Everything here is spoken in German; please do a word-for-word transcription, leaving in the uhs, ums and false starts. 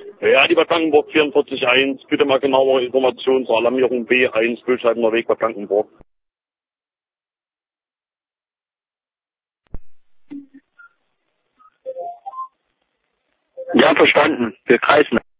Ja, die Bad Blankenburg vierundvierzig eins. Bitte mal genauere Informationen zur Alarmierung B eins, Bülscheidener Weg, Bad Blankenburg. Ja, verstanden. Wir kreisen.